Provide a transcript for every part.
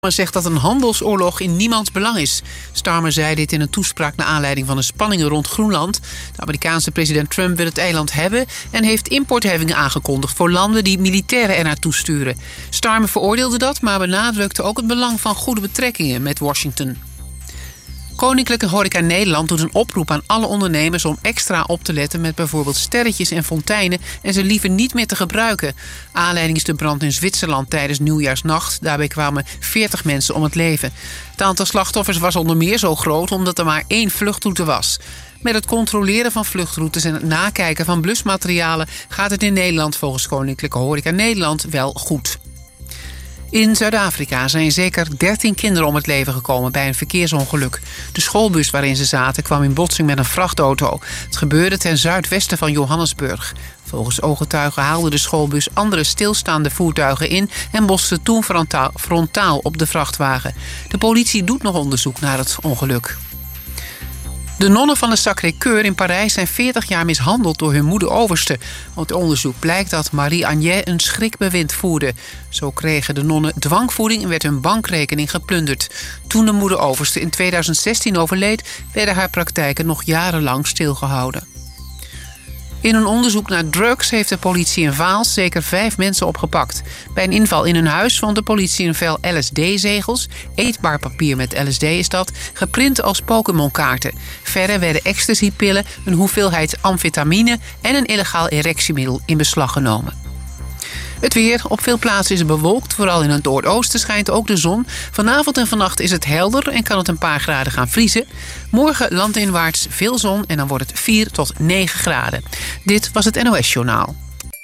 Zegt dat een handelsoorlog in niemands belang is. Starmer zei dit in een toespraak naar aanleiding van de spanningen rond Groenland. De Amerikaanse president Trump wil het eiland hebben en heeft importheffingen aangekondigd voor landen die militairen er naartoe sturen. Starmer veroordeelde dat, maar benadrukte ook het belang van goede betrekkingen met Washington. Koninklijke Horeca Nederland doet een oproep aan alle ondernemers om extra op te letten met bijvoorbeeld sterretjes en fonteinen en ze liever niet meer te gebruiken. Aanleiding is de brand in Zwitserland tijdens Nieuwjaarsnacht. Daarbij kwamen 40 mensen om het leven. Het aantal slachtoffers was onder meer zo groot omdat er maar 1 vluchtroute was. Met het controleren van vluchtroutes en het nakijken van blusmaterialen gaat het in Nederland volgens Koninklijke Horeca Nederland wel goed. In Zuid-Afrika zijn zeker 13 kinderen om het leven gekomen bij een verkeersongeluk. De schoolbus waarin ze zaten kwam in botsing met een vrachtauto. Het gebeurde ten zuidwesten van Johannesburg. Volgens ooggetuigen haalde de schoolbus andere stilstaande voertuigen in en botste toen frontaal op de vrachtwagen. De politie doet nog onderzoek naar het ongeluk. De nonnen van de Sacré-Cœur in Parijs zijn 40 jaar mishandeld door hun moeder-overste. Uit onderzoek blijkt dat Marie-Agnès een schrikbewind voerde. Zo kregen de nonnen dwangvoeding en werd hun bankrekening geplunderd. Toen de moeder-overste in 2016 overleed, werden haar praktijken nog jarenlang stilgehouden. In een onderzoek naar drugs heeft de politie in Vaals zeker 5 mensen opgepakt. Bij een inval in hun huis vond de politie een vel LSD-zegels, eetbaar papier met LSD is dat, geprint als Pokémon-kaarten. Verder werden ecstasy-pillen, een hoeveelheid amfetamine en een illegaal erectiemiddel in beslag genomen. Het weer. Op veel plaatsen is het bewolkt. Vooral in het noordoosten schijnt ook de zon. Vanavond en vannacht is het helder en kan het een paar graden gaan vriezen. Morgen landinwaarts veel zon en dan wordt het 4 tot 9 graden. Dit was het NOS Journaal.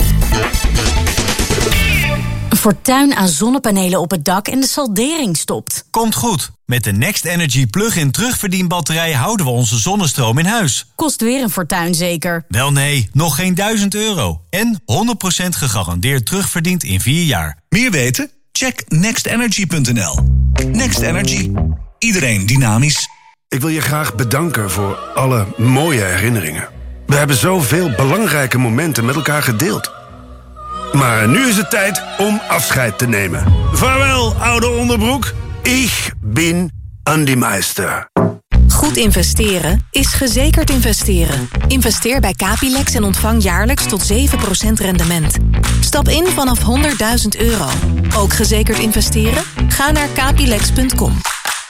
Een fortuin aan zonnepanelen op het dak en de saldering stopt. Komt goed. Met de Next Energy plug-in terugverdienbatterij houden we onze zonnestroom in huis. Kost weer een fortuin zeker? Wel nee, nog geen €1000. En 100% gegarandeerd terugverdiend in 4 jaar. Meer weten? Check nextenergy.nl. Next Energy. Iedereen dynamisch. Ik wil je graag bedanken voor alle mooie herinneringen. We hebben zoveel belangrijke momenten met elkaar gedeeld. Maar nu is het tijd om afscheid te nemen. Vaarwel, oude onderbroek. Ik ben Andy Meister. Goed investeren is gezekerd investeren. Investeer bij Capilex en ontvang jaarlijks tot 7% rendement. Stap in vanaf €100.000. Ook gezekerd investeren? Ga naar capilex.com.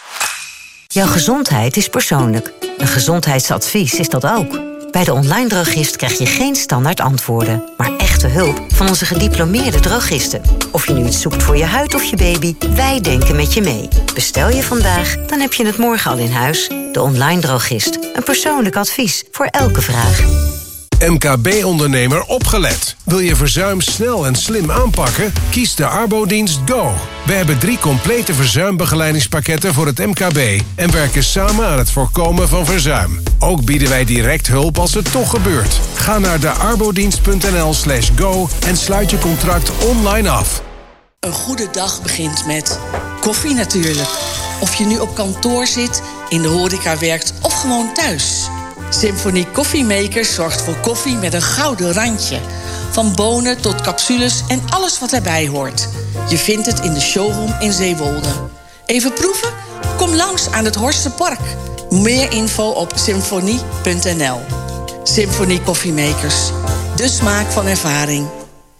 Jouw gezondheid is persoonlijk. Een gezondheidsadvies is dat ook. Bij de online drogist krijg je geen standaard antwoorden, maar echte hulp van onze gediplomeerde drogisten. Of je nu iets zoekt voor je huid of je baby, wij denken met je mee. Bestel je vandaag, dan heb je het morgen al in huis. De online drogist. Een persoonlijk advies voor elke vraag. MKB-ondernemer opgelet. Wil je verzuim snel en slim aanpakken? Kies de Arbodienst Go. We hebben 3 complete verzuimbegeleidigingspakketten voor het MKB... en werken samen aan het voorkomen van verzuim. Ook bieden wij direct hulp als het toch gebeurt. Ga naar de arbodienst.nl/go en sluit je contract online af. Een goede dag begint met koffie natuurlijk. Of je nu op kantoor zit, in de horeca werkt of gewoon thuis. Symphony Koffiemakers zorgt voor koffie met een gouden randje. Van bonen tot capsules en alles wat erbij hoort. Je vindt het in de showroom in Zeewolde. Even proeven? Kom langs aan het Horstenpark. Meer info op symfonie.nl. Symphony Koffiemakers. De smaak van ervaring.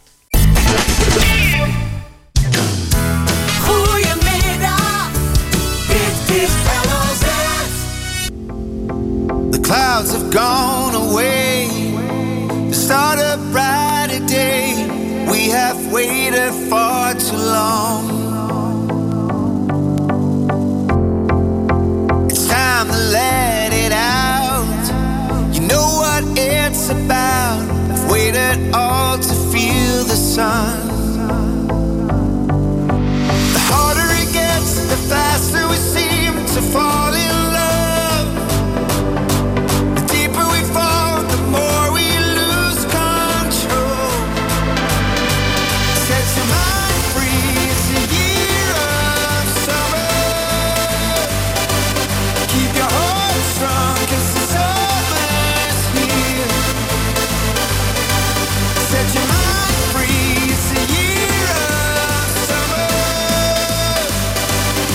Goedemiddag, dit is LOZ. The clouds have gone away. The start a brighter day. We have waited far too long. It's time to let it out. You know what it's about. I've waited all to feel the sun. The harder it gets, the faster we seem to fall in love. The deeper we fall, the more we lose control. Set your mind free, it's a year of summer. Keep your heart strong, 'cause the summer's here. Set your mind free, it's a year of summer.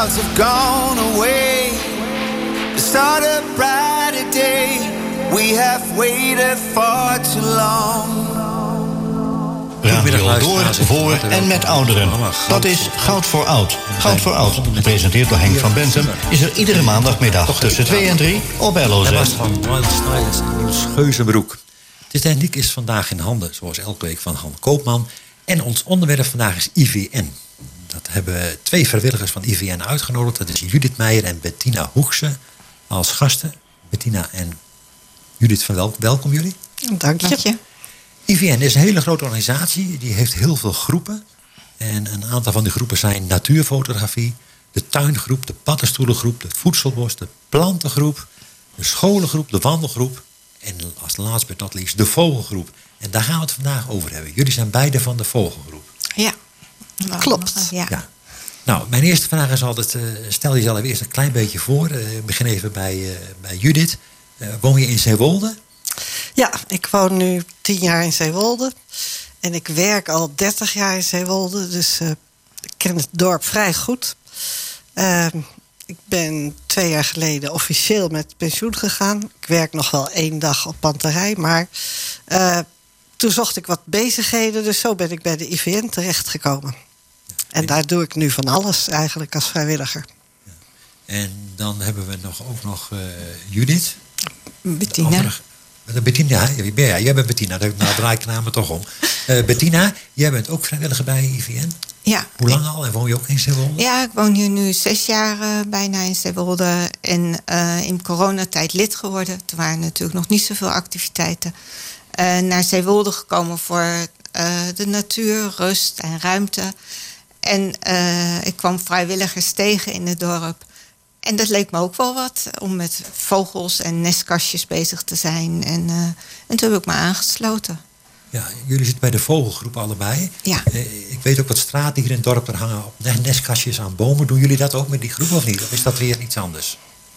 clouds have gone away to start a brighter day. We have waited far too long. Radio door, voor en met ouderen. Dat is Goud voor Oud. Goud voor Oud, gepresenteerd door Henk van Bentum, is er iedere maandagmiddag tussen 2 en 3 op LOZ. Hij was van Wild Stylers en Niels Geuzenbroek. De techniek is vandaag in handen, zoals elke week, van Han Koopman. En ons onderwerp vandaag is IVN. Dat hebben 2 vrijwilligers van IVN uitgenodigd. Dat is Judith Meijer en Bettina Hoekse als gasten. Bettina en Judith, van welkom jullie. Dank je. IVN is een hele grote organisatie. Die heeft heel veel groepen. En een aantal van die groepen zijn natuurfotografie, de tuingroep, de paddenstoelengroep, de voedselbos, de plantengroep, de scholengroep, de wandelgroep en als laatst but not least de vogelgroep. En daar gaan we het vandaag over hebben. Jullie zijn beide van de vogelgroep. Ja, klopt. Ja. Nou, mijn eerste vraag is altijd, stel jezelf eerst een klein beetje voor. Ik begin even bij Judith. Woon je in Zeewolde? Ja, ik woon nu 10 jaar in Zeewolde. En ik werk al 30 jaar in Zeewolde. Dus ik ken het dorp vrij goed. Ik ben 2 jaar geleden officieel met pensioen gegaan. Ik werk nog wel 1 dag op panterij. Maar toen zocht ik wat bezigheden. Dus zo ben ik bij de IVN terechtgekomen. En daar doe ik nu van alles eigenlijk als vrijwilliger. Ja. En dan hebben we ook nog Judith. Bettina. Bettina, jij bent Bettina. Nou draai ik de namen toch om. Bettina, jij bent ook vrijwilliger bij IVN. Ja. Hoe lang al? En woon je ook in Zeewolde? Ja, ik woon hier nu 6 jaar bijna in Zeewolde. En in coronatijd lid geworden. Toen waren natuurlijk nog niet zoveel activiteiten. Naar Zeewolde gekomen voor de natuur, rust en ruimte. En ik kwam vrijwilligers tegen in het dorp. En dat leek me ook wel wat, om met vogels en nestkastjes bezig te zijn. En toen heb ik me aangesloten. Ja, jullie zitten bij de vogelgroep allebei. Ja. Ik weet ook wat straten hier in het dorp, er hangen op nestkastjes aan bomen. Doen jullie dat ook met die groep of niet? Of is dat weer iets anders?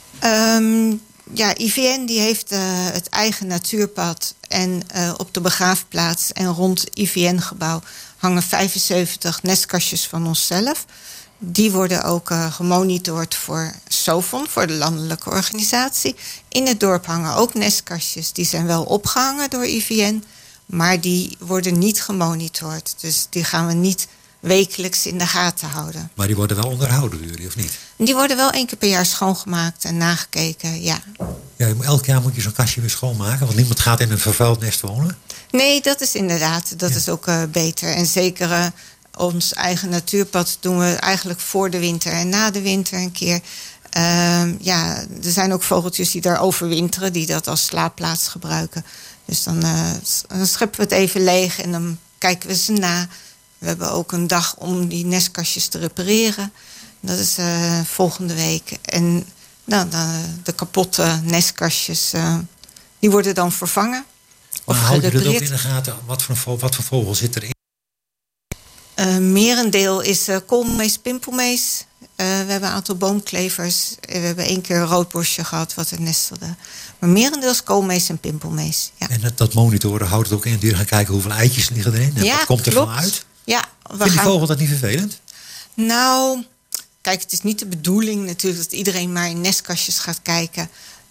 Ja, IVN die heeft het eigen natuurpad. En op de begraafplaats en rond IVN-gebouw hangen 75 nestkastjes van onszelf. Die worden ook gemonitord voor SOFON, voor de landelijke organisatie. In het dorp hangen ook nestkastjes. Die zijn wel opgehangen door IVN, maar die worden niet gemonitord. Dus die gaan we niet wekelijks in de gaten houden. Maar die worden wel onderhouden door jullie, of niet? Die worden wel 1 keer per jaar schoongemaakt en nagekeken, ja. Ja, elk jaar moet je zo'n kastje weer schoonmaken, want niemand gaat in een vervuild nest wonen. Nee, dat is inderdaad, dat is ook beter. En zeker ons eigen natuurpad doen we eigenlijk voor de winter en na de winter een keer. Ja, er zijn ook vogeltjes die daar overwinteren, die dat als slaapplaats gebruiken. Dus dan scheppen we het even leeg en dan kijken we ze na. We hebben ook een dag om die nestkastjes te repareren. Dat is volgende week. En nou, de kapotte nestkastjes, die worden dan vervangen. Maar houden jullie dat ook in de gaten? Wat voor vogel zit erin? Merendeel is koolmees, pimpelmees. We hebben een aantal boomklevers. We hebben 1 keer een roodborstje gehad wat er nestelde. Maar merendeel is koolmees en pimpelmees. Ja. En dat monitoren houdt het ook in. En jullie gaan kijken hoeveel eitjes liggen erin. En wat komt er van uit? Ja, Vindt die vogel dat niet vervelend? Nou, kijk, het is niet de bedoeling natuurlijk dat iedereen maar in nestkastjes gaat kijken.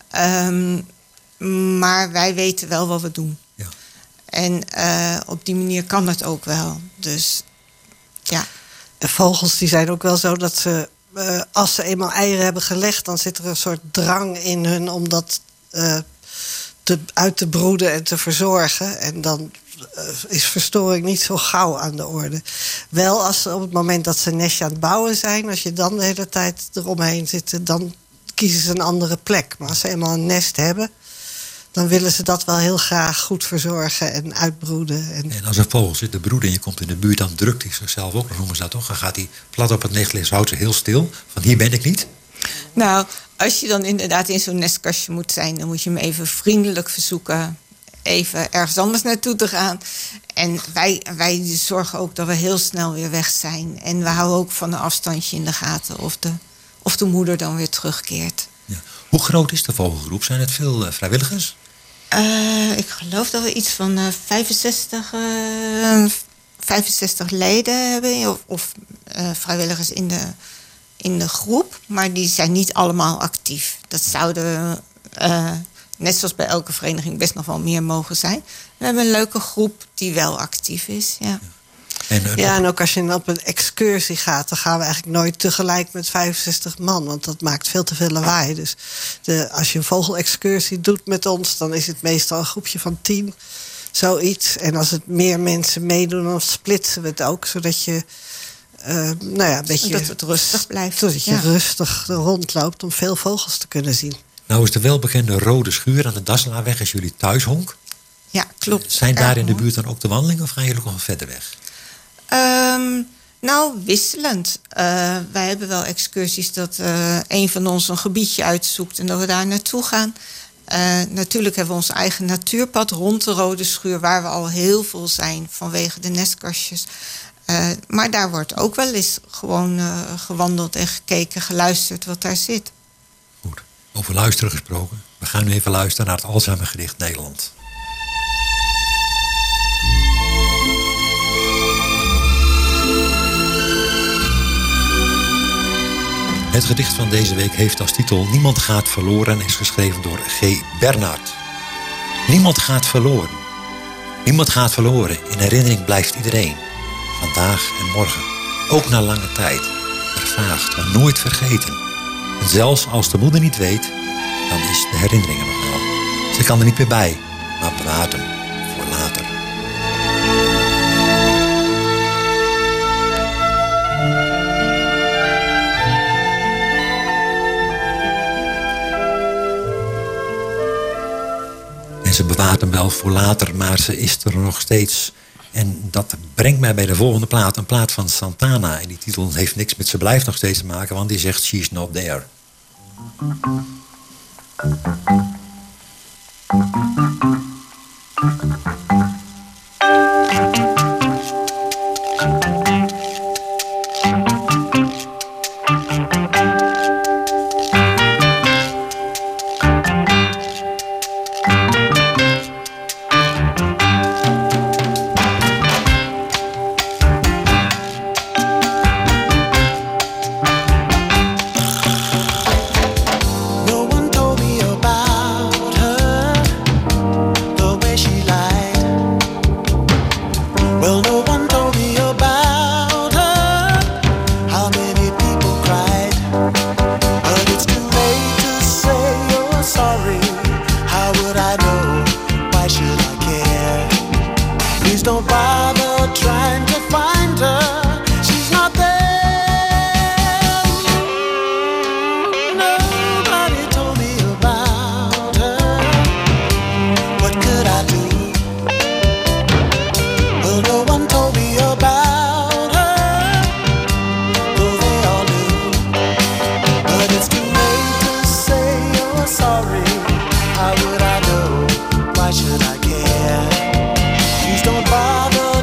Maar wij weten wel wat we doen. Ja. En op die manier kan het ook wel. Dus ja. De vogels die zijn ook wel zo dat ze, als ze eenmaal eieren hebben gelegd, dan zit er een soort drang in hun om dat uit te broeden en te verzorgen. En dan is verstoring niet zo gauw aan de orde. Wel als op het moment dat ze een nestje aan het bouwen zijn, als je dan de hele tijd eromheen zit, dan kiezen ze een andere plek. Maar als ze eenmaal een nest hebben, dan willen ze dat wel heel graag goed verzorgen en uitbroeden. En als een vogel zit te broeden en je komt in de buurt, dan drukt hij zichzelf ook, noemen ze dat toch? Dan gaat hij plat op het nest liggen, houdt ze heel stil. Van hier ben ik niet. Nou, als je dan inderdaad in zo'n nestkastje moet zijn, dan moet je hem even vriendelijk verzoeken even ergens anders naartoe te gaan. En wij zorgen ook dat we heel snel weer weg zijn. En we houden ook van een afstandje in de gaten of de moeder dan weer terugkeert. Ja. Hoe groot is de vogelgroep? Zijn het veel vrijwilligers? Ik geloof dat we iets van 65 leden hebben. Of vrijwilligers in in de groep, maar die zijn niet allemaal actief. Dat zouden, net zoals bij elke vereniging, best nog wel meer mogen zijn. We hebben een leuke groep die wel actief is, ja. En ook als je op een excursie gaat, dan gaan we eigenlijk nooit tegelijk met 65 man. Want dat maakt veel te veel lawaai. Dus als je een vogelexcursie doet met ons, dan is het meestal een groepje van 10. Zoiets. En als het meer mensen meedoen, dan splitsen we het ook. Zodat je een beetje, dat het rustig blijft. Zodat je rustig rondloopt om veel vogels te kunnen zien. Nou is de welbekende Rode Schuur aan de Dasselaarweg is jullie thuishonk. Ja, klopt. Zijn daar in de buurt dan ook de wandelingen of gaan jullie nog verder weg? Wisselend. Wij hebben wel excursies dat een van ons een gebiedje uitzoekt en dat we daar naartoe gaan. Natuurlijk hebben we ons eigen natuurpad rond de Rode Schuur, waar we al heel veel zijn vanwege de nestkastjes. Maar daar wordt ook wel eens gewoon gewandeld en gekeken, geluisterd wat daar zit. Goed. Over luisteren gesproken. We gaan nu even luisteren naar het Alzheimergedicht Nederland. Het gedicht van deze week heeft als titel Niemand gaat verloren en is geschreven door G. Bernhard. Niemand gaat verloren. Niemand gaat verloren. In herinnering blijft iedereen. Vandaag en morgen. Ook na lange tijd. Vervaagd, maar nooit vergeten. En zelfs als de moeder niet weet, dan is de herinnering er nog wel. Ze kan er niet meer bij, maar bewaart hem voor later. Ze bewaart hem wel voor later, maar ze is er nog steeds. En dat brengt mij bij de volgende plaat. Een plaat van Santana. En die titel heeft niks met ze blijft nog steeds te maken, want die zegt She's Not There. Please don't bother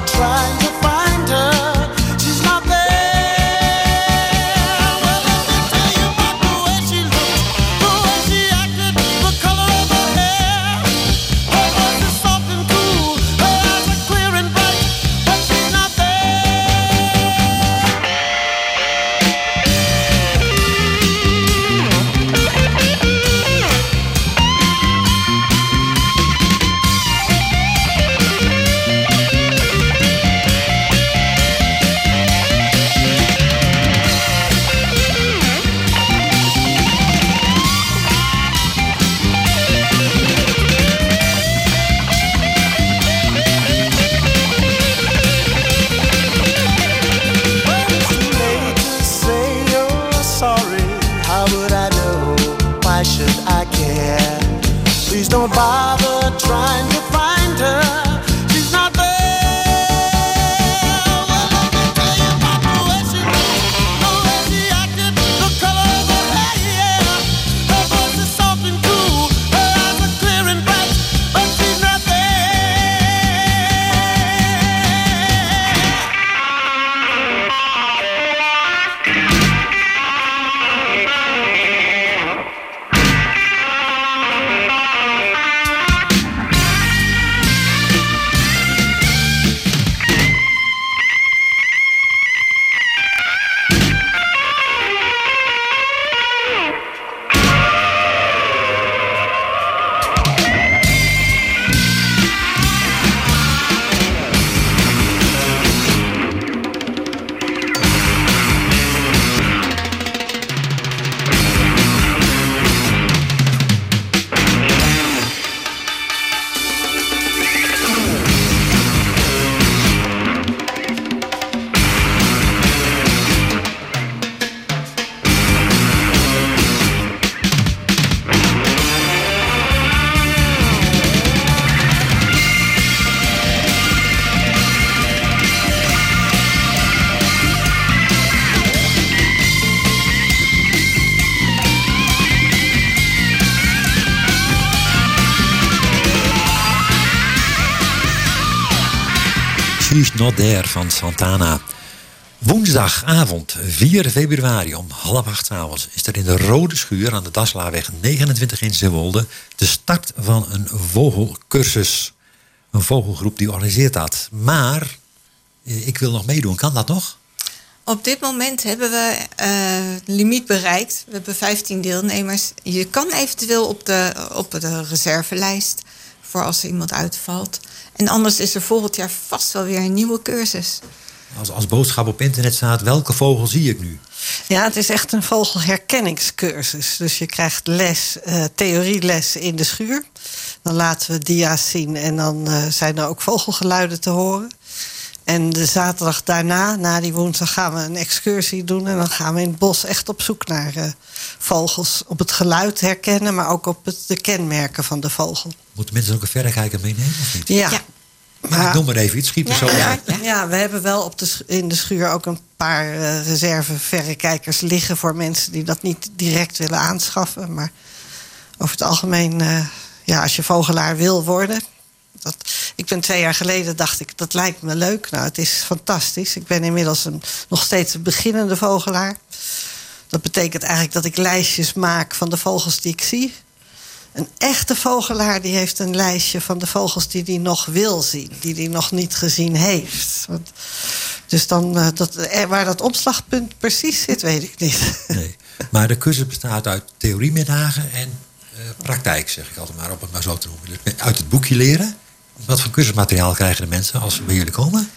She's Not There van Santana. Woensdagavond 4 februari om 7:30 avonds is er in de Rode Schuur aan de Daslaarweg 29 in Zeewolde de start van een vogelcursus. Een vogelgroep die organiseert dat. Maar ik wil nog meedoen, kan dat nog? Op dit moment hebben we het limiet bereikt. We hebben 15 deelnemers. Je kan eventueel op de reservelijst voor als er iemand uitvalt. En anders is er volgend jaar vast wel weer een nieuwe cursus. Als boodschap op internet staat, welke vogel zie ik nu? Ja, het is echt een vogelherkenningscursus. Dus je krijgt theorieles in de schuur. Dan laten we dia's zien en dan zijn er ook vogelgeluiden te horen. En de zaterdag daarna, na die woensdag, gaan we een excursie doen. En dan gaan we in het bos echt op zoek naar vogels. Op het geluid herkennen, maar ook op de kenmerken van de vogel. Moeten mensen ook een verrekijker meenemen of niet? Ja. Maar ik noem maar even iets, schiet me zo uit. Ja, we hebben wel in de schuur ook een paar reserve-verrekijkers liggen voor mensen die dat niet direct willen aanschaffen. Maar over het algemeen, als je vogelaar wil worden. Ik ben 2 jaar geleden, dacht ik, dat lijkt me leuk. Nou, het is fantastisch. Ik ben inmiddels nog steeds een beginnende vogelaar. Dat betekent eigenlijk dat ik lijstjes maak van de vogels die ik zie. Een echte vogelaar die heeft een lijstje van de vogels die hij nog wil zien. Die hij nog niet gezien heeft. Dus dan, waar dat opslagpunt precies zit, weet ik niet. Nee. Maar de cursus bestaat uit theoriemiddagen en praktijk, zeg ik altijd maar, om het maar zo te noemen. Dus uit het boekje leren. Wat voor cursusmateriaal krijgen de mensen als ze bij jullie komen?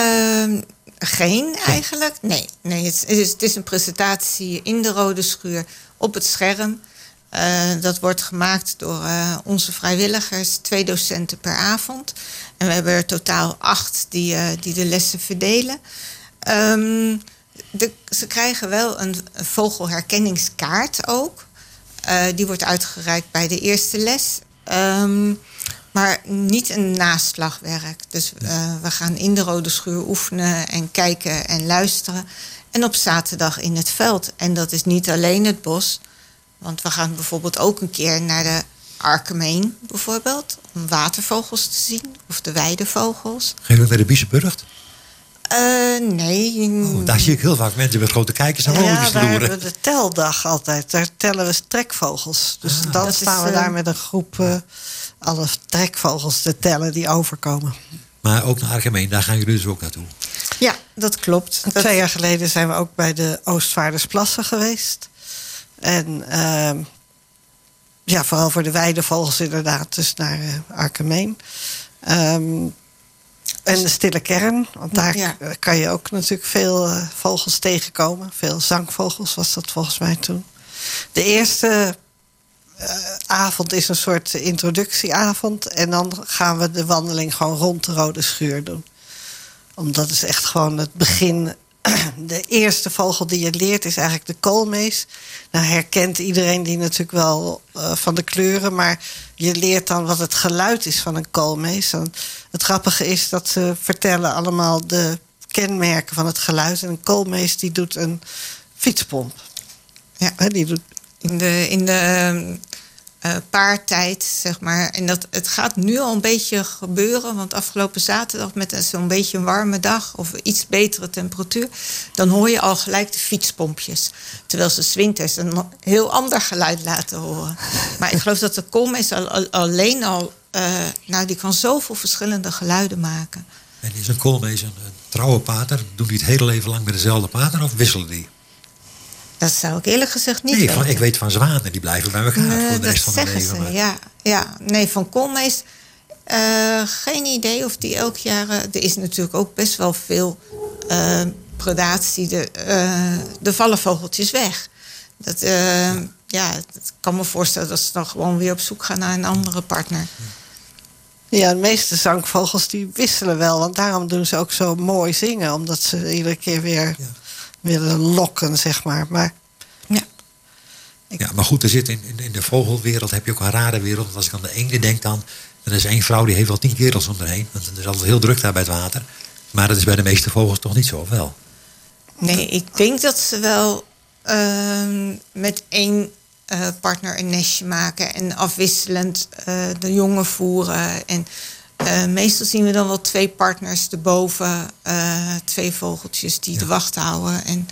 Geen eigenlijk. Nee, het is een presentatie in de Rode Schuur op het scherm. Dat wordt gemaakt door onze vrijwilligers, 2 docenten per avond. En we hebben er totaal 8 die de lessen verdelen. Ze krijgen wel een vogelherkenningskaart ook. Die wordt uitgereikt bij de eerste les. Maar niet een naslagwerk. Dus we gaan in de Rode Schuur oefenen en kijken en luisteren. En op zaterdag in het veld. En dat is niet alleen het bos. Want we gaan bijvoorbeeld ook een keer naar de Arkenmeen bijvoorbeeld. Om watervogels te zien. Of de weidevogels. Gaan jullie bij de Biesenburgt? Nee. Daar zie ik heel vaak mensen met grote kijkers en vogeltjes te loeren. Daar hebben we de teldag altijd. Daar tellen we trekvogels. Dus dan staan we daar met een groep alle trekvogels te tellen die overkomen. Maar ook naar Arkenmeen, daar gaan jullie dus ook naartoe? Ja, dat klopt. 2 jaar geleden zijn we ook bij de Oostvaardersplassen geweest. En vooral voor de weidevogels inderdaad, dus naar Arkenmeen. En de Stille Kern, want daar kan je ook natuurlijk veel vogels tegenkomen. Veel zangvogels was dat volgens mij toen. De eerste avond is een soort introductieavond. En dan gaan we de wandeling gewoon rond de Rode Schuur doen. Omdat het echt gewoon het begin. De eerste vogel die je leert is eigenlijk de koolmees. Nou herkent iedereen die natuurlijk wel van de kleuren. Maar je leert dan wat het geluid is van een koolmees. En het grappige is dat ze vertellen allemaal de kenmerken van het geluid. En een koolmees die doet een fietspomp. Ja, die doet in de paartijd, zeg maar. En het gaat nu al een beetje gebeuren. Want afgelopen zaterdag met zo'n beetje een warme dag of iets betere temperatuur, dan hoor je al gelijk de fietspompjes. Terwijl ze 's winters een heel ander geluid laten horen. Maar ik geloof dat de koolmees alleen al, die kan zoveel verschillende geluiden maken. En is een koolmees een trouwe pater? Doen die het hele leven lang met dezelfde pater of wisselen die? Dat zou ik eerlijk gezegd niet weten. Ik weet van zwanen, die blijven bij elkaar voor de rest van hun leven. Nee, van koolmees geen idee of die elk jaar. Er is natuurlijk ook best wel veel predatie. Er vallen vogeltjes weg. Dat kan me voorstellen dat ze dan gewoon weer op zoek gaan naar een andere partner. Ja, de meeste zangvogels die wisselen wel. Want daarom doen ze ook zo mooi zingen. Omdat ze iedere keer weer willen lokken, zeg maar. Maar goed, er zit in de vogelwereld heb je ook een rare wereld. Want als ik aan de eenden denk dan is 1 vrouw die heeft wel 10 kerels om haar heen. Want het is altijd heel druk daar bij het water. Maar dat is bij de meeste vogels toch niet zo, of wel? Nee, ik denk dat ze wel met 1 partner een nestje maken. En afwisselend de jongen voeren. En Meestal zien we dan wel 2 partners erboven. 2 vogeltjes die de wacht houden. En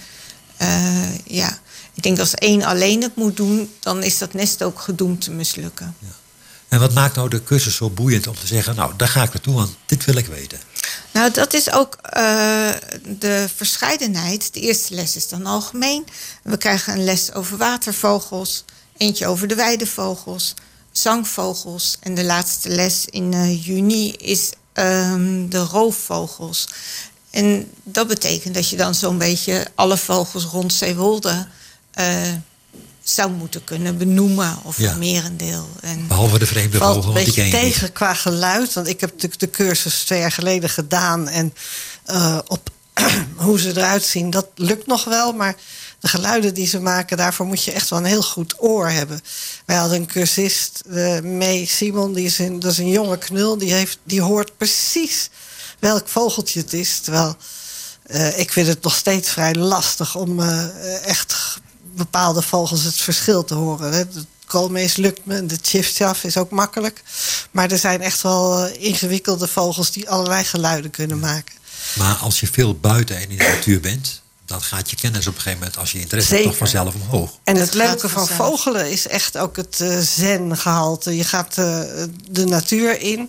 ik denk als 1 alleen het moet doen, dan is dat nest ook gedoemd te mislukken. Ja. En wat maakt nou de cursus zo boeiend om te zeggen, nou, daar ga ik naartoe, want dit wil ik weten? Nou, dat is ook de verscheidenheid. De eerste les is dan algemeen. We krijgen een les over watervogels, eentje over de weidevogels, zangvogels. En de laatste les in juni is de roofvogels. En dat betekent dat je dan zo'n beetje alle vogels rond Zeewolde zou moeten kunnen benoemen, of een merendeel. En behalve de vreemde vogel, valt een beetje tegen qua geluid. Want ik heb natuurlijk de cursus 2 jaar geleden gedaan. En op hoe ze eruit zien, dat lukt nog wel. Maar de geluiden die ze maken, daarvoor moet je echt wel een heel goed oor hebben. Wij hadden een cursist, May Simon, dat is een jonge knul. Die hoort precies welk vogeltje het is. Terwijl ik vind het nog steeds vrij lastig om echt bepaalde vogels het verschil te horen. Hè. De koolmees lukt me, de tjiftjaf is ook makkelijk. Maar er zijn echt wel ingewikkelde vogels die allerlei geluiden kunnen maken. Maar als je veel buiten en in de natuur bent, dan gaat je kennis op een gegeven moment, als je interesse hebt, toch vanzelf omhoog. En het leuke van vogelen is echt ook het zen-gehalte. Je gaat de natuur in.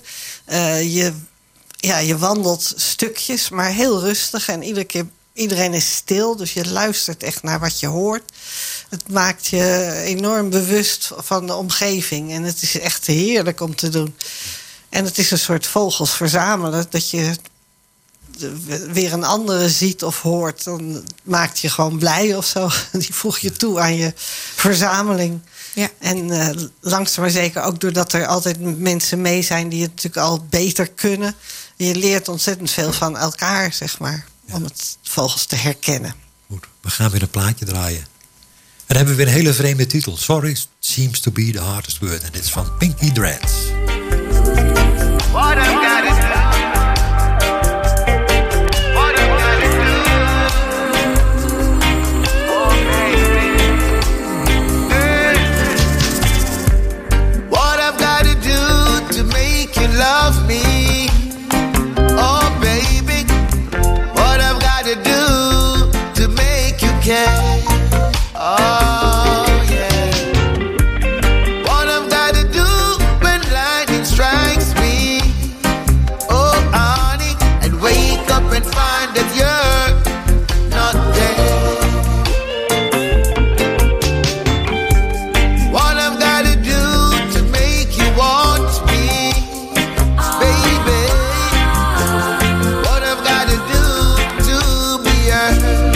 Je wandelt stukjes, maar heel rustig. En iedereen is stil, dus je luistert echt naar wat je hoort. Het maakt je enorm bewust van de omgeving. En het is echt heerlijk om te doen. En het is een soort vogels verzamelen. Dat je weer een andere ziet of hoort. Dan maakt je gewoon blij of zo. Die voeg je toe aan je verzameling. Ja. En langzaam maar zeker ook doordat er altijd mensen mee zijn die het natuurlijk al beter kunnen. Je leert ontzettend veel van elkaar, zeg maar. Ja. Om het vogels te herkennen. Goed, we gaan weer een plaatje draaien. En dan hebben we weer een hele vreemde titel. Sorry seems to be the hardest word. En dit is van Pinky Dreads. What I've got to do. What I've got to do. Oh, baby. What I've got to do to make you love me. Oh, baby. What I've got to do to make you care. Oh, yeah. What I've got to do when lightning strikes me. Oh, honey, and wake up and find that you're not there. What I've got to do to make you want me, baby. What I've got to do to be heard.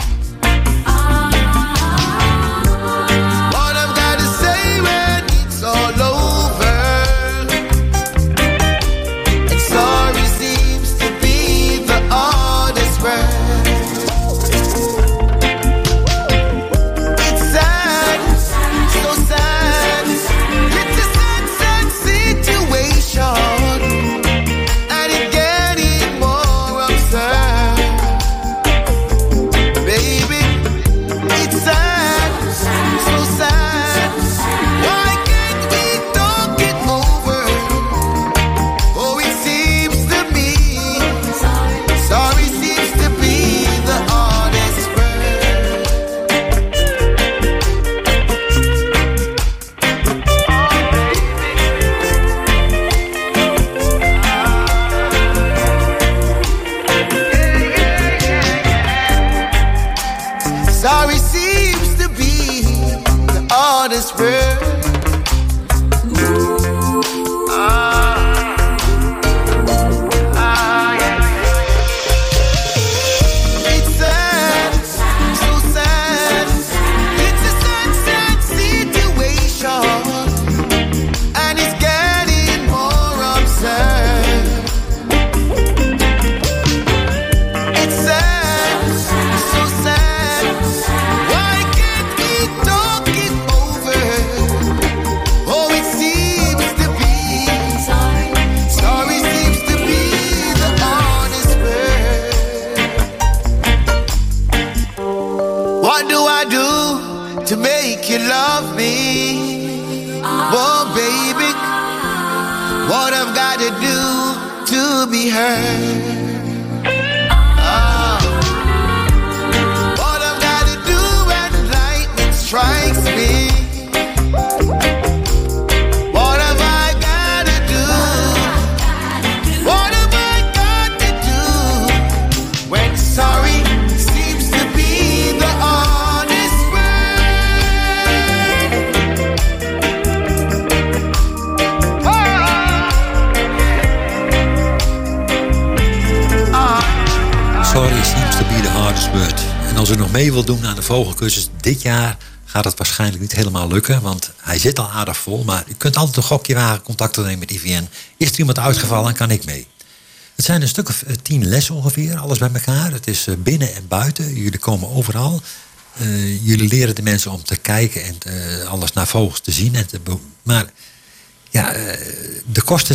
Sorry seems to be the hardest word. It's sad, so sad. It's a sad, sad situation, and it's getting more absurd. It's sad, so sad. Why can't we talk it over? Oh, it seems to be sorry seems to be the honest word. What do I do to make you love me? Oh, baby, what I've got to do be heard. What I've got to do when lightning strikes me. What have I got to do? What have I got to do when sorry seems to be the honest word? Sorry seems to be the hardest word. En als u nog mee wilt doen aan de vogelcursus dit jaar, gaat het waarschijnlijk niet helemaal lukken, want hij zit al aardig vol. Maar u kunt altijd een gokje wagen, contact nemen met IVN. Is er iemand uitgevallen, kan ik mee. Het zijn een stuk of 10 lessen ongeveer, alles bij elkaar. Het is binnen en buiten. Jullie komen overal. Jullie leren de mensen om te kijken en alles naar vogels te zien. Maar ja, de kosten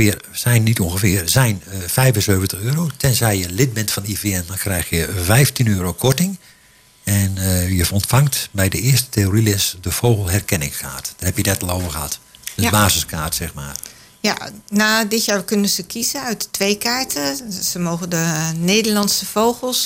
zijn €75. Tenzij je lid bent van IVN, dan krijg je €15 korting. En je ontvangt bij de eerste theorieles de vogelherkenningkaart. Daar heb je net al over gehad. De basiskaart, zeg maar. Ja, na dit jaar kunnen ze kiezen uit 2 kaarten. Ze mogen de Nederlandse vogels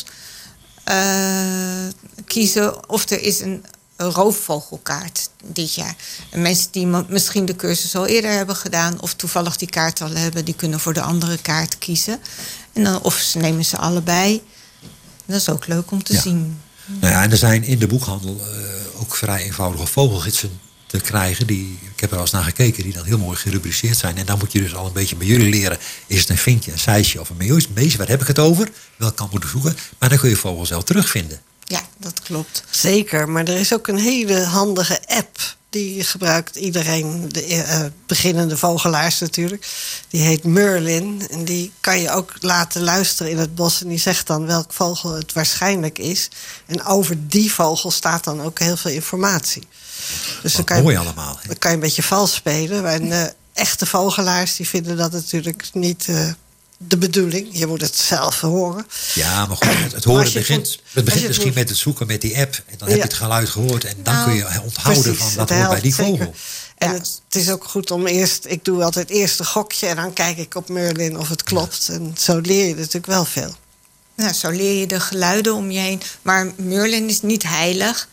kiezen. Of er is een roofvogelkaart dit jaar. En mensen die misschien de cursus al eerder hebben gedaan, of toevallig die kaart al hebben, die kunnen voor de andere kaart kiezen. En dan, of ze nemen ze allebei. Dat is ook leuk om te zien. Nou ja, en er zijn in de boekhandel ook vrij eenvoudige vogelgidsen te krijgen. Ik heb er al eens naar gekeken, die dan heel mooi gerubriceerd zijn. En dan moet je dus al een beetje bij jullie leren. Is het een vinkje, een sijsje of een mees? Waar heb ik het over? Welk kan moeten zoeken? Maar dan kun je vogels zelf terugvinden. Ja, dat klopt. Zeker, maar er is ook een hele handige app. Die gebruikt iedereen, de beginnende vogelaars natuurlijk. Die heet Merlin. En die kan je ook laten luisteren in het bos. En die zegt dan welk vogel het waarschijnlijk is. En over die vogel staat dan ook heel veel informatie. Dus dan kan mooi allemaal. Dan kan je een beetje vals spelen. En echte vogelaars die vinden dat natuurlijk niet de bedoeling. Je moet het zelf horen. Ja, maar goed, het horen begint misschien met het zoeken met die app. En dan heb je het geluid gehoord. En dan kun je onthouden precies, van dat hoort bij die vogel. Zeker. En het is ook goed om ik doe altijd eerst een gokje. En dan kijk ik op Merlin of het klopt. En zo leer je natuurlijk wel veel. Nou, zo leer je de geluiden om je heen. Maar Merlin is niet heilig.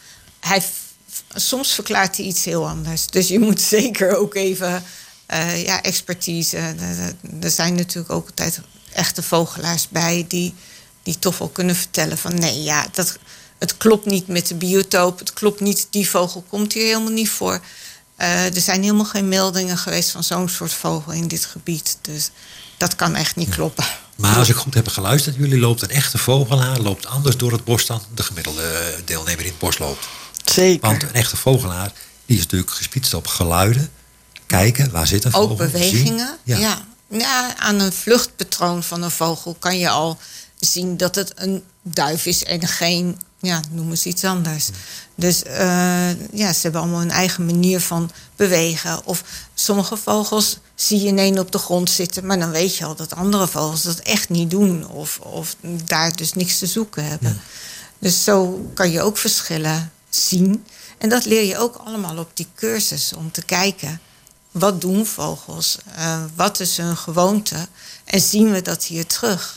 Soms verklaart hij iets heel anders. Dus je moet zeker ook even expertise. Er zijn natuurlijk ook altijd echte vogelaars bij die toch wel kunnen vertellen van nee, ja, het klopt niet met de biotoop. Het klopt niet, die vogel komt hier helemaal niet voor. Er zijn helemaal geen meldingen geweest van zo'n soort vogel in dit gebied. Dus dat kan echt niet kloppen. Maar als ik goed heb geluisterd, jullie loopt een echte vogelaar loopt anders door het bos dan de gemiddelde deelnemer in het bos loopt. Zeker. Want een echte vogelaar die is natuurlijk gespitst op geluiden. Kijken, waar zit een vogel? Ook bewegingen. Ja, aan een vluchtpatroon van een vogel kan je al zien dat het een duif is en geen, noem eens iets anders. Dus ze hebben allemaal een eigen manier van bewegen. Of sommige vogels zie je ineens op de grond zitten, maar dan weet je al dat andere vogels dat echt niet doen. Of daar dus niks te zoeken hebben. Ja. Dus zo kan je ook verschillen zien. En dat leer je ook allemaal op die cursus om te kijken. Wat doen vogels? Wat is hun gewoonte? En zien we dat hier terug?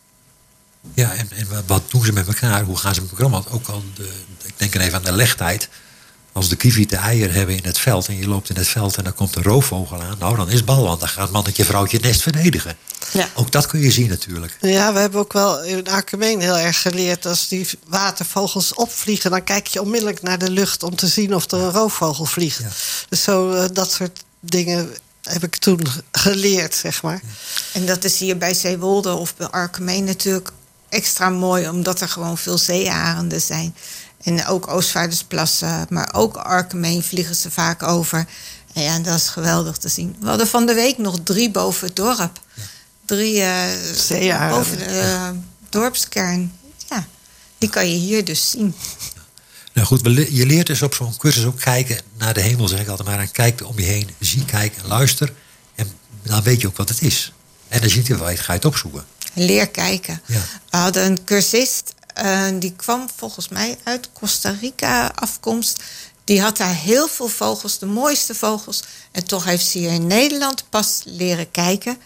Ja, en wat doen ze met elkaar? Hoe gaan ze met elkaar om? Want ook al, ik denk er even aan de legtijd. Als de kievit de eieren hebben in het veld en je loopt in het veld en dan komt een roofvogel aan. Nou, dan is bal, want dan gaat mannetje vrouwtje het nest verdedigen. Ja. Ook dat kun je zien natuurlijk. Ja, we hebben ook wel in Arkenmeen heel erg geleerd. Als die watervogels opvliegen, dan kijk je onmiddellijk naar de lucht om te zien of er een roofvogel vliegt. Ja. Dus dat soort dingen heb ik toen geleerd, zeg maar. Ja. En dat is hier bij Zeewolde of bij Arkenmeen natuurlijk extra mooi, omdat er gewoon veel zeearenden zijn. En ook Oostvaardersplassen, maar ook Arkenmeen vliegen ze vaak over. En ja, dat is geweldig te zien. We hadden van de week nog 3 boven het dorp. 3 boven de dorpskern. Ja, die kan je hier dus zien. Nou goed, je leert dus op zo'n cursus ook kijken naar de hemel, zeg ik altijd maar. En kijk om je heen, zie, kijk en luister. En dan weet je ook wat het is. En als je het weet, ga je het opzoeken. Leer kijken. Ja. We hadden een cursist, die kwam volgens mij uit Costa Rica afkomst. Die had daar heel veel vogels, de mooiste vogels. En toch heeft ze hier in Nederland pas leren kijken.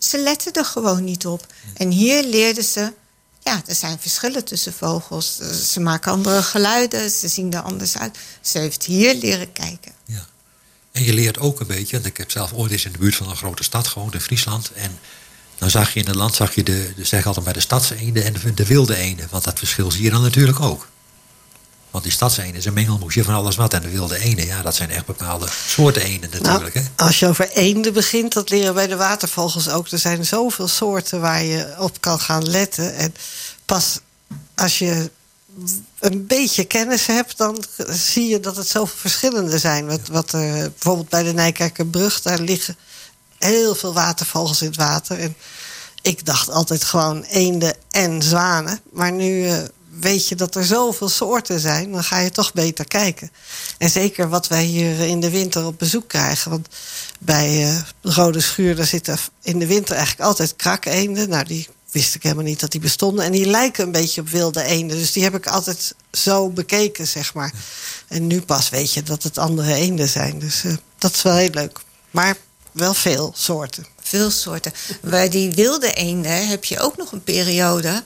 Ze letten er gewoon niet op. En hier leerden ze... Ja, er zijn verschillen tussen vogels. Ze maken andere geluiden, ze zien er anders uit. Ze heeft hier leren kijken. Ja. En je leert ook een beetje... want ik heb zelf ooit eens in de buurt van een grote stad gewoond, in Friesland. En dan zag je in het land, zeg altijd bij de stadseenden en de wilde eenden. Want dat verschil zie je dan natuurlijk ook. Want die stadseenden is een mengelmoesje van alles wat. En de wilde eenden, ja, dat zijn echt bepaalde soorten eenden natuurlijk. Nou, als je over eenden begint, dat leren bij de watervogels ook. Er zijn zoveel soorten waar je op kan gaan letten. En pas als je een beetje kennis hebt, dan zie je dat het zoveel verschillende zijn. Wat er bijvoorbeeld bij de Nijkerkerbrug, daar liggen heel veel watervogels in het water. En ik dacht altijd gewoon eenden en zwanen. Maar nu weet je dat er zoveel soorten zijn, dan ga je toch beter kijken. En zeker wat wij hier in de winter op bezoek krijgen. Want bij de Rode Schuur, daar zitten in de winter eigenlijk altijd krakeenden. Nou, die wist ik helemaal niet dat die bestonden. En die lijken een beetje op wilde eenden. Dus die heb ik altijd zo bekeken, zeg maar. En nu pas weet je dat het andere eenden zijn. Dus dat is wel heel leuk. Maar wel veel soorten. Veel soorten. Bij die wilde eenden heb je ook nog een periode.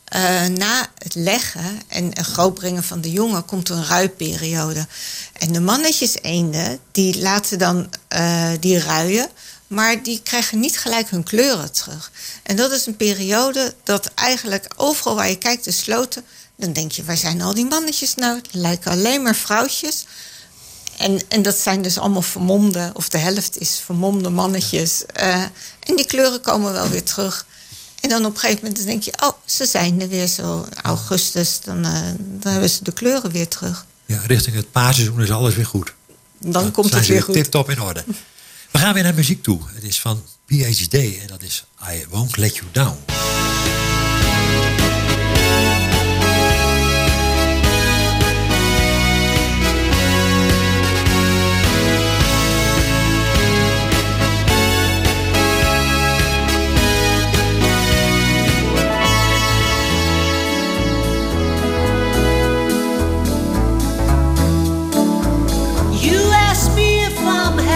Na het leggen en grootbrengen van de jongen komt er een ruiperiode. En de mannetjes eenden, die laten dan die ruien, maar die krijgen niet gelijk hun kleuren terug. En dat is een periode dat eigenlijk overal waar je kijkt, de sloten, dan denk je, waar zijn al die mannetjes nou? Het lijken alleen maar vrouwtjes. En dat zijn dus allemaal vermomde, of de helft is vermomde mannetjes. En die kleuren komen wel weer terug. En dan op een gegeven moment denk je, oh, ze zijn er weer zo in augustus. Dan hebben ze de kleuren weer terug. Ja, richting het paarseizoen is alles weer goed. Dan komt het weer goed. Tip-top in orde. We gaan weer naar muziek toe. Het is van PhD en dat is I Won't Let You Down.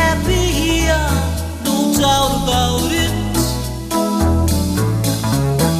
About it.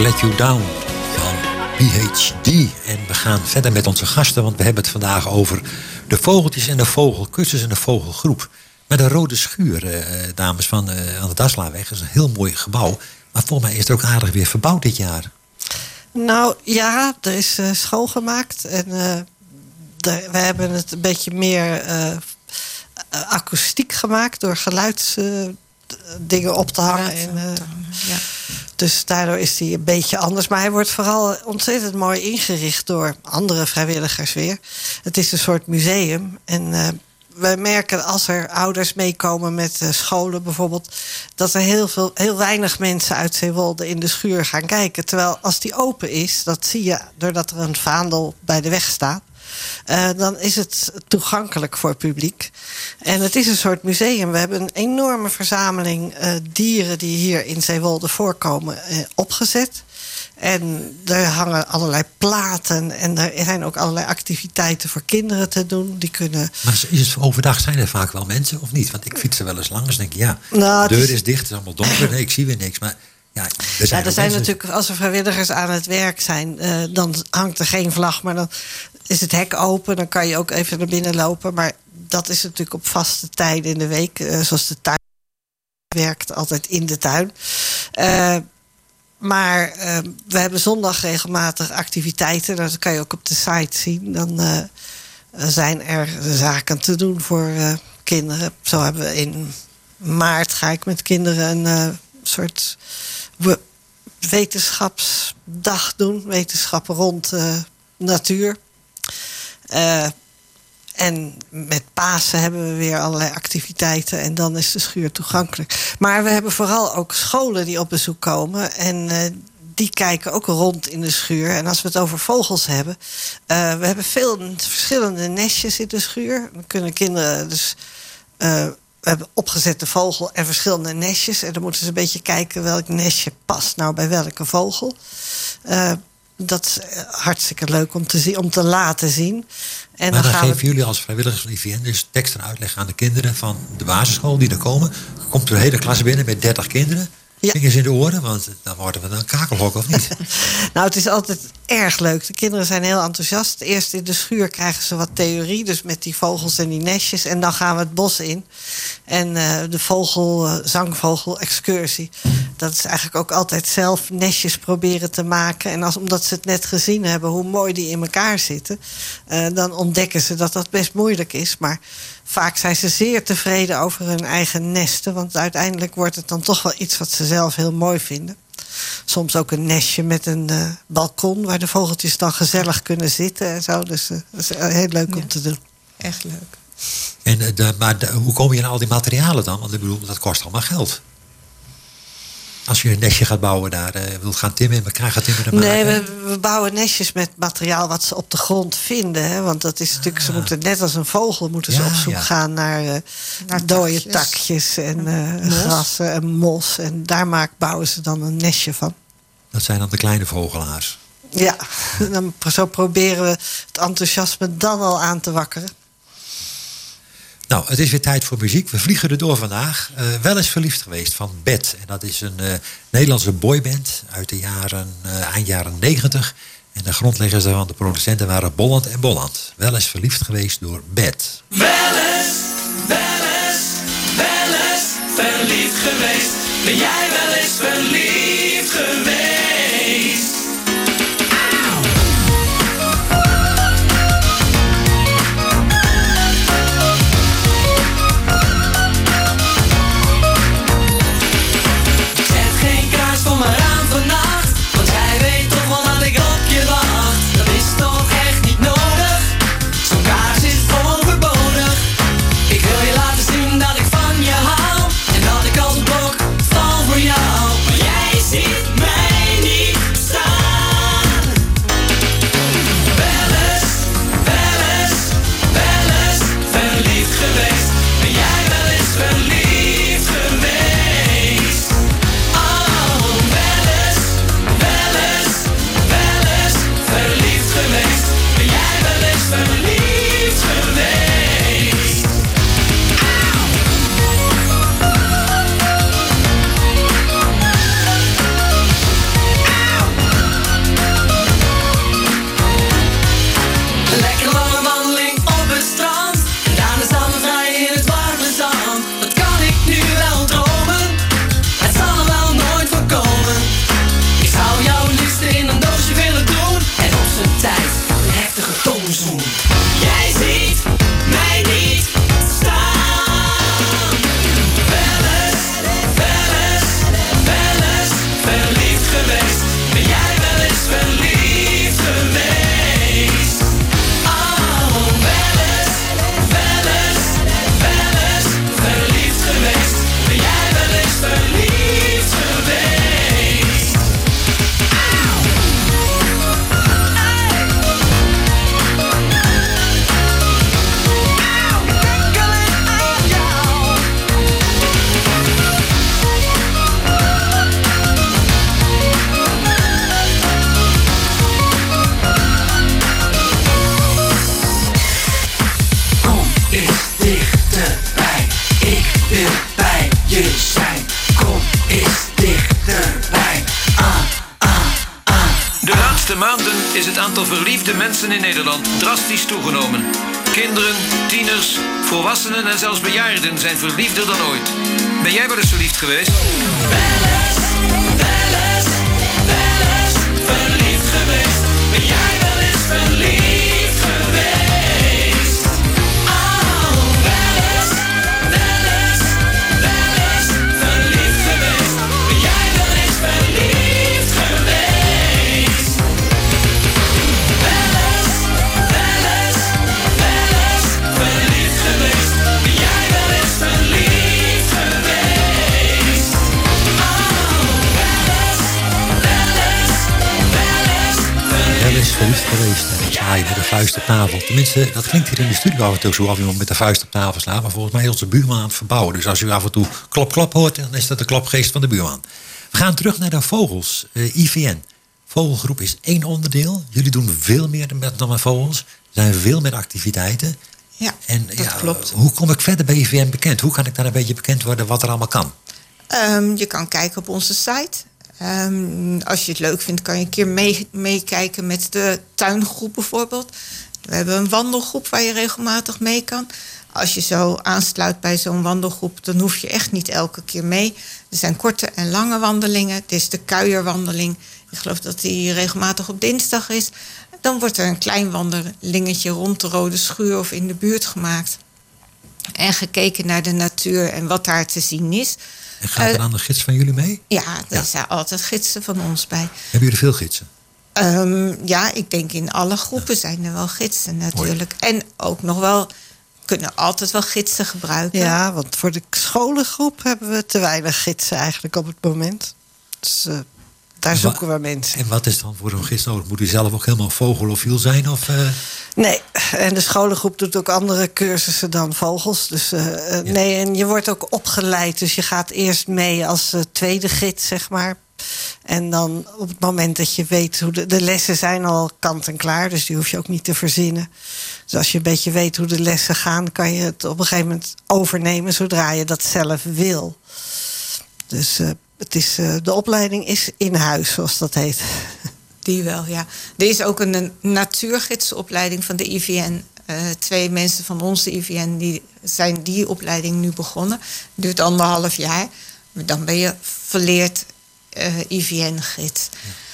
Let You Down van PhD. En we gaan verder met onze gasten, want we hebben het vandaag over de vogeltjes en de vogelkussens en de vogelgroep. Met een rode schuur, dames, aan de Daslaweg. Dat is een heel mooi gebouw. Maar volgens mij is het ook aardig weer verbouwd dit jaar. Nou ja, er is schoongemaakt. En we hebben het een beetje meer akoestiek gemaakt door geluidsdingen op te hangen. Dus daardoor is die een beetje anders. Maar hij wordt vooral ontzettend mooi ingericht door andere vrijwilligers weer. Het is een soort museum. En we merken als er ouders meekomen met scholen bijvoorbeeld, dat er heel weinig mensen uit Zeewolde in de schuur gaan kijken. Terwijl als die open is, dat zie je doordat er een vaandel bij de weg staat. Dan is het toegankelijk voor het publiek. En het is een soort museum. We hebben een enorme verzameling dieren die hier in Zeewolde voorkomen opgezet. En er hangen allerlei platen en er zijn ook allerlei activiteiten voor kinderen te doen. Die kunnen... Maar is het overdag, zijn er vaak wel mensen of niet? Want ik fiets er wel eens langs en denk ja, de deur is dicht, het is allemaal donker, nee, ik zie weer niks. Maar ja, er zijn natuurlijk, als er vrijwilligers aan het werk zijn, dan hangt er geen vlag, maar dan is het hek open, dan kan je ook even naar binnen lopen. Maar dat is natuurlijk op vaste tijden in de week, zoals de tuin werkt altijd in de tuin. Maar we hebben zondag regelmatig activiteiten. Dat kan je ook op de site zien. Dan zijn er zaken te doen voor kinderen. Zo hebben we in maart ga ik met kinderen een soort wetenschapsdag doen. Wetenschappen rond natuur. En met Pasen hebben we weer allerlei activiteiten. En dan is de schuur toegankelijk. Maar we hebben vooral ook scholen die op bezoek komen. En die kijken ook rond in de schuur. En als we het over vogels hebben. We hebben veel verschillende nestjes in de schuur. Dan kunnen kinderen dus... we hebben opgezette vogel en verschillende nestjes. En dan moeten ze een beetje kijken welk nestje past nou bij welke vogel. Dat is hartstikke leuk om te zien, om te laten zien. En maar dan geven jullie als vrijwilligers van IVN dus tekst en uitleg aan de kinderen van de basisschool die er komen. Komt er een hele klas binnen met 30 kinderen. Vingers in de oren, want dan worden we een kakelhok of niet? Nou, het is altijd erg leuk. De kinderen zijn heel enthousiast. Eerst in de schuur krijgen ze wat theorie, dus met die vogels en die nestjes. En dan gaan we het bos in. En de zangvogel-excursie. Dat is eigenlijk ook altijd zelf nestjes proberen te maken. En omdat ze het net gezien hebben hoe mooi die in elkaar zitten, dan ontdekken ze dat dat best moeilijk is. Maar vaak zijn ze zeer tevreden over hun eigen nesten. Want uiteindelijk wordt het dan toch wel iets wat ze zelf heel mooi vinden. Soms ook een nestje met een balkon waar de vogeltjes dan gezellig kunnen zitten en zo. Dus dat is heel leuk om te doen. Echt leuk. En hoe kom je aan al die materialen dan? Want ik bedoel, dat kost allemaal geld. Als je een nestje gaat bouwen daar, wilt gaan timmeren, elkaar gaat timmeren maken. Nee, we bouwen nestjes met materiaal wat ze op de grond vinden. Hè? Want dat is natuurlijk, ze moeten net als een vogel moeten ze op zoek gaan naar dode takjes en grassen en mos. En daar bouwen ze dan een nestje van. Dat zijn dan de kleine vogelaars. Ja, zo proberen we het enthousiasme dan al aan te wakkeren. Nou, het is weer tijd voor muziek. We vliegen er door vandaag. Wel eens verliefd geweest van Bed. En dat is een Nederlandse boyband uit de eind jaren 90. En de grondleggers daarvan, de producenten, waren Bolland en Bolland. Wel eens verliefd geweest door Bed. Wel eens verliefd geweest. Ben jij wel eens verliefd geweest? Mij is het aantal verliefde mensen in Nederland drastisch toegenomen. Kinderen, tieners, volwassenen en zelfs bejaarden zijn verliefder dan ooit. Ben jij wel eens verliefd geweest? Verliefd geweest. Ben jij wel eens verliefd geweest? Oh, wel eens verliefd geweest. Ben jij wel eens verliefd geweest? Wel eens verliefd geweest. Ben jij wel eens verliefd geweest? Wel eens verliefd geweest. En dan sla je met de vuist op tafel. Tenminste, dat klinkt hier in de studio af en toe zo of iemand met de vuist op tafel slaat. Maar volgens mij is onze buurman aan het verbouwen. Dus als u af en toe klop klop hoort, dan is dat de klopgeest van de buurman. We gaan terug naar de vogels. IVN. Vogelgroep is 1 onderdeel. Jullie doen veel meer dan met vogels. Er zijn veel meer activiteiten. Ja, en, dat klopt. Hoe kom ik verder bij IVN bekend? Hoe kan ik daar een beetje bekend worden wat er allemaal kan? Je kan kijken op onze site. Als je het leuk vindt, kan je een keer meekijken met de tuingroep bijvoorbeeld. We hebben een wandelgroep waar je regelmatig mee kan. Als je zo aansluit bij zo'n wandelgroep, dan hoef je echt niet elke keer mee. Er zijn korte en lange wandelingen. Het is de kuierwandeling. Ik geloof dat die regelmatig op dinsdag is. Dan wordt er een klein wandelingetje rond de Rode Schuur of in de buurt gemaakt. En gekeken naar de natuur en wat daar te zien is. En gaat er dan de gids van jullie mee? Ja, er zijn altijd gidsen van ons bij. Hebben jullie veel gidsen? Ja, ik denk in alle groepen zijn er wel gidsen natuurlijk. En ook nog wel, kunnen altijd wel gidsen gebruiken. Ja, want voor de scholengroep hebben we te weinig gidsen eigenlijk op het moment. Dus daar zoeken we mensen. En wat is dan voor zo'n gids nodig? Moet u zelf ook helemaal vogelofiel zijn? Of, Nee, en de scholengroep doet ook andere cursussen dan vogels. Dus nee, en je wordt ook opgeleid. Dus je gaat eerst mee als tweede gids, zeg maar. En dan op het moment dat je weet hoe de lessen zijn al kant en klaar. Dus die hoef je ook niet te verzinnen. Dus als je een beetje weet hoe de lessen gaan, kan je het op een gegeven moment overnemen zodra je dat zelf wil. Dus de opleiding is in huis, zoals dat heet. Die wel, ja. Er is ook een natuurgidsopleiding van de IVN. 2 mensen van onze IVN die zijn die opleiding nu begonnen. Duurt 1,5 jaar. Maar dan ben je volleerd IVN-gids.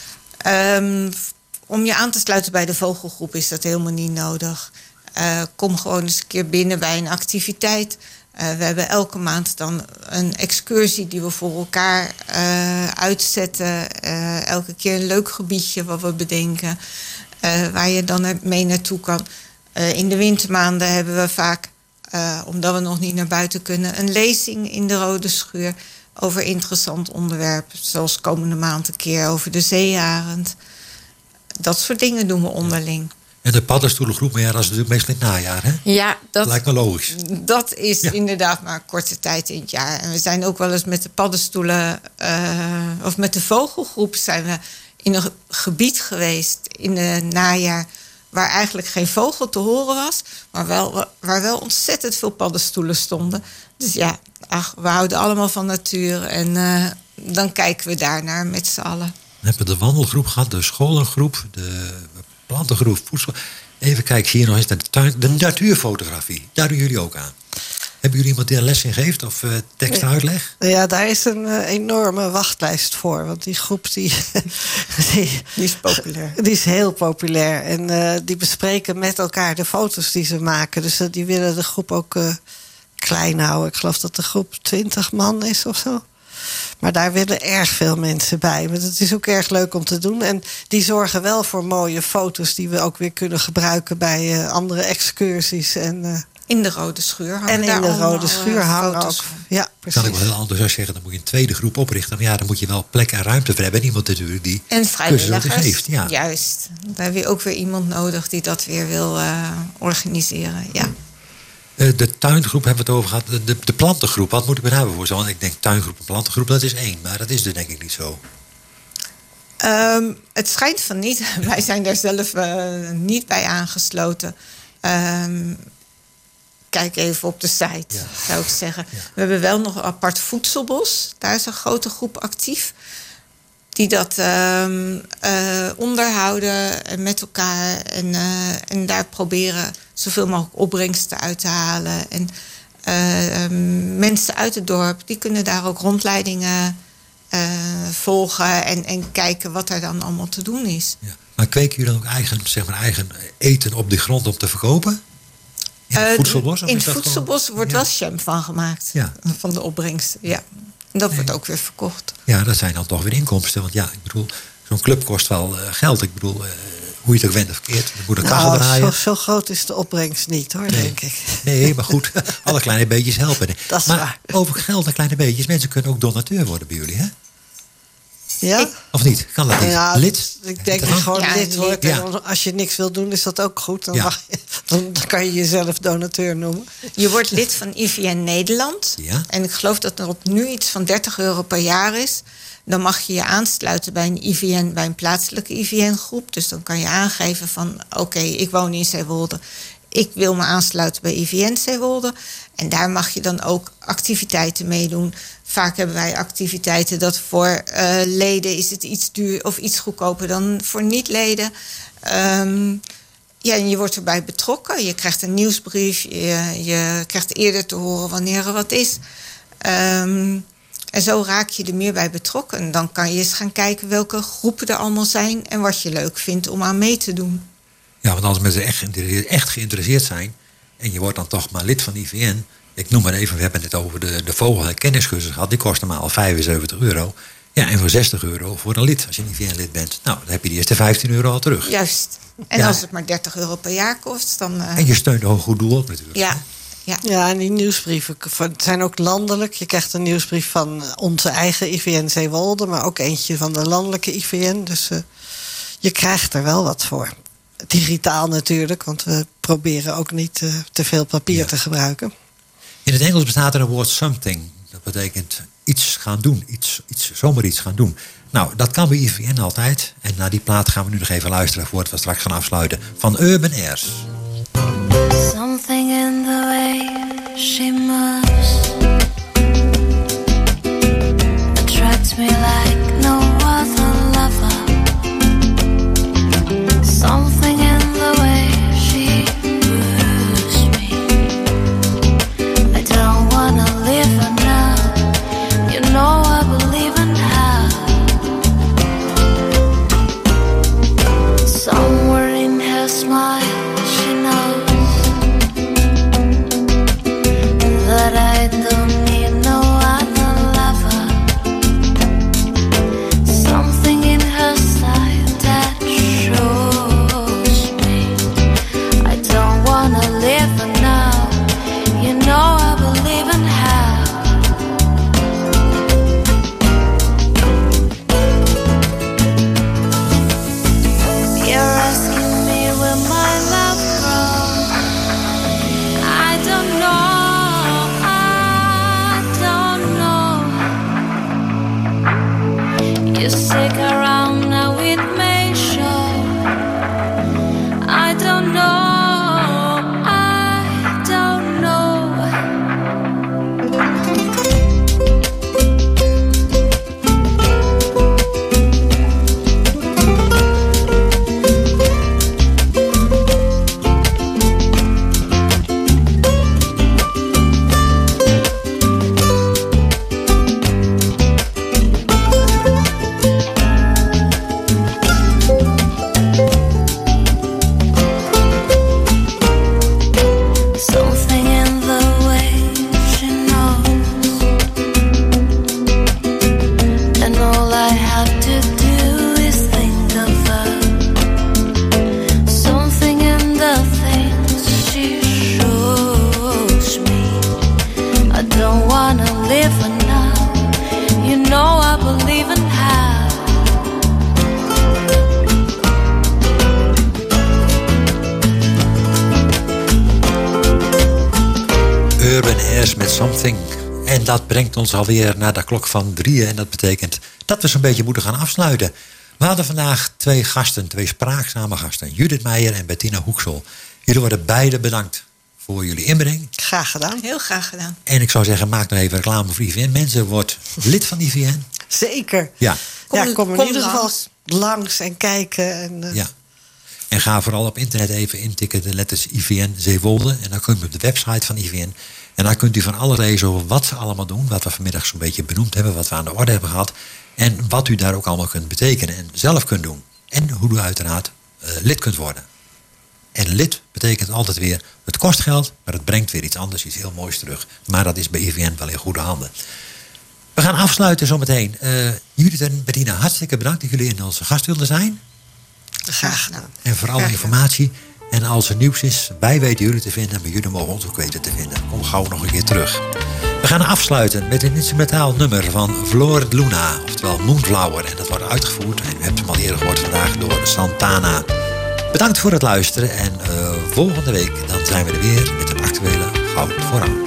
Ja. Om je aan te sluiten bij de vogelgroep is dat helemaal niet nodig. Kom gewoon eens een keer binnen bij een activiteit. We hebben elke maand dan een excursie die we voor elkaar uitzetten. Elke keer een leuk gebiedje wat we bedenken. Waar je dan mee naartoe kan. In de wintermaanden hebben we vaak, omdat we nog niet naar buiten kunnen, een lezing in de Rode Schuur over interessant onderwerp. Zoals komende maand een keer over de zeearend. Dat soort dingen doen we onderling. En de paddenstoelengroep, maar ja, dat is natuurlijk meestal in het najaar, hè? Ja, dat lijkt me logisch. Dat is inderdaad maar een korte tijd in het jaar. En we zijn ook wel eens met de paddenstoelen, of met de vogelgroep zijn we in een gebied geweest in het najaar waar eigenlijk geen vogel te horen was, maar waar wel ontzettend veel paddenstoelen stonden. Dus ja, we houden allemaal van natuur en dan kijken we daarnaar met z'n allen. We hebben de wandelgroep gehad, de scholengroep, de plantengroep, voedsel. Even kijken, hier nog eens naar de natuurfotografie. Daar doen jullie ook aan. Hebben jullie iemand die een les in geeft of tekstuitleg? Ja, daar is een enorme wachtlijst voor. Want die groep die is populair. Die is heel populair. En die bespreken met elkaar de foto's die ze maken. Dus die willen de groep ook klein houden. Ik geloof dat de groep 20 man is of zo. Maar daar willen erg veel mensen bij. Want het is ook erg leuk om te doen. En die zorgen wel voor mooie foto's die we ook weer kunnen gebruiken bij andere excursies. En in de Rode Schuur hangen. En in de Rode Schuur hangen ook. Ja, precies. Kan ik wel heel enthousiast zeggen, dan moet je een tweede groep oprichten. Maar ja, dan moet je wel plek en ruimte voor hebben. En iemand natuurlijk die en vrijwilligers geeft. Ja. Juist. Daar heb je ook weer iemand nodig die dat weer wil organiseren. Ja. De tuingroep hebben we het over gehad. De plantengroep, wat moet ik me daarbij voorstellen? Want ik denk tuingroep en plantengroep, dat is 1. Maar dat is dus denk ik niet zo. Het schijnt van niet. Wij zijn daar zelf niet bij aangesloten. Kijk even op de site, zou ik zeggen. Ja. We hebben wel nog een apart voedselbos. Daar is een grote groep actief. die dat onderhouden met elkaar. En daar proberen zoveel mogelijk opbrengsten uit te halen. En mensen uit het dorp, die kunnen daar ook rondleidingen volgen. En kijken wat er dan allemaal te doen is. Ja. Maar kweken jullie dan ook eigen eten op de grond om te verkopen? In het voedselbos? In het voedselbos wordt wel jam van gemaakt. Ja. Van de opbrengsten, ja. En dat wordt ook weer verkocht. Ja, dat zijn dan toch weer inkomsten. Want ja, ik bedoel, zo'n club kost wel geld. Ik bedoel, hoe je het ook wendt of verkeerd. Er moet een kachel draaien. Zo groot is de opbrengst niet, hoor, denk ik. Nee, maar goed, alle kleine beetjes helpen. Dat is maar waar. Over geld en kleine beetjes. Mensen kunnen ook donateur worden bij jullie, hè? Ja? Of niet? Kan dat niet? Ja, lid? Ik denk dat je gewoon lid wordt. Ja. En als je niks wil doen, is dat ook goed. Dan kan je jezelf donateur noemen. Je wordt lid van IVN Nederland. Ja. En ik geloof dat er op nu iets van €30 per jaar is. Dan mag je je aansluiten bij een IVN, bij een plaatselijke IVN-groep. Dus dan kan je aangeven van, oké, ik woon in Zeewolde. Ik wil me aansluiten bij IVN Zeewolde. En daar mag je dan ook activiteiten meedoen. Vaak hebben wij activiteiten dat voor leden is het iets duur of iets goedkoper dan voor niet-leden. Ja, en je wordt erbij betrokken. Je krijgt een nieuwsbrief. Je krijgt eerder te horen wanneer er wat is. En zo raak je er meer bij betrokken. En dan kan je eens gaan kijken welke groepen er allemaal zijn en wat je leuk vindt om aan mee te doen. Ja, want als mensen echt geïnteresseerd zijn en je wordt dan toch maar lid van IVN. Ik noem maar even, we hebben het over de vogelherkenningscursus gehad. Die kost normaal €75. Ja, en voor €60 voor een lid, als je een IVN-lid bent. Nou, dan heb je die eerste €15 al terug. Juist. En als het maar €30 per jaar kost, dan... En je steunt ook een goed doel op natuurlijk. Ja. Ja, en die nieuwsbrieven zijn ook landelijk. Je krijgt een nieuwsbrief van onze eigen IVN Zeewolde, maar ook eentje van de landelijke IVN. Dus je krijgt er wel wat voor. Digitaal natuurlijk, want we proberen ook niet te veel papier te gebruiken. In het Engels bestaat er een woord something. Dat betekent iets gaan doen, zomaar iets gaan doen. Nou, dat kan bij IVN altijd. En naar die plaat gaan we nu nog even luisteren voordat we straks gaan afsluiten. Van Urban Airs. Something in the way she moves attracts me like no other lover. Something in the way she moves me. I don't wanna live her now. You know I believe in her. Somewhere in her smile she knows that I don't need no other lover. Something in her sight that shows me I don't wanna live her now. You know I believe in her. You're asking me where my love grows. I don't know. I don't know. You stick around now, it may show. I don't know. I don't know. Something in the way she knows, and all I have to do is think of her. Something in the things she shows me. I don't wanna live her now. You know I believe in her. Urban Airs met Something. En dat brengt ons alweer naar de klok van 3. En dat betekent dat we zo'n beetje moeten gaan afsluiten. We hadden vandaag twee spraakzame gasten. Judith Meijer en Bettina Hoeksel. Jullie worden beide bedankt voor jullie inbreng. Graag gedaan. Heel graag gedaan. En ik zou zeggen, maak nog even reclame voor IVN. Mensen, wordt lid van IVN. Zeker. Ja. Kom in ieder geval langs en kijken. En, Ja. En ga vooral op internet even intikken de letters IVN Zeewolde. En dan kunt u op de website van IVN. En dan kunt u van alles lezen over wat ze allemaal doen. Wat we vanmiddag zo'n beetje benoemd hebben. Wat we aan de orde hebben gehad. En wat u daar ook allemaal kunt betekenen. En zelf kunt doen. En hoe u uiteraard lid kunt worden. En lid betekent altijd weer, het kost geld, maar het brengt weer iets anders, iets heel moois terug. Maar dat is bij IVN wel in goede handen. We gaan afsluiten zometeen. Judith en Bettina, hartstikke bedankt dat jullie in onze gast wilden zijn. Graag gedaan. En voor alle informatie. En als er nieuws is, wij weten jullie te vinden, maar jullie mogen ons ook weten te vinden. Kom gauw nog een keer terug. We gaan afsluiten met een instrumentaal nummer van Floor Luna, oftewel Moonflower. En dat wordt uitgevoerd, en u hebt hem al eerder gehoord vandaag, door Santana. Bedankt voor het luisteren en volgende week dan zijn we er weer met een actuele Goud voor Oud.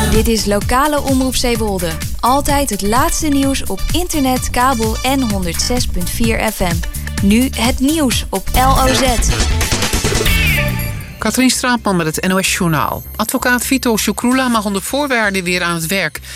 Dit is lokale Omroep Zeewolde. Altijd het laatste nieuws op internet, kabel en 106.4 FM. Nu het nieuws op LOZ. Katrien Straatman met het NOS Journaal. Advocaat Vito Shukroula mag onder voorwaarden weer aan het werk.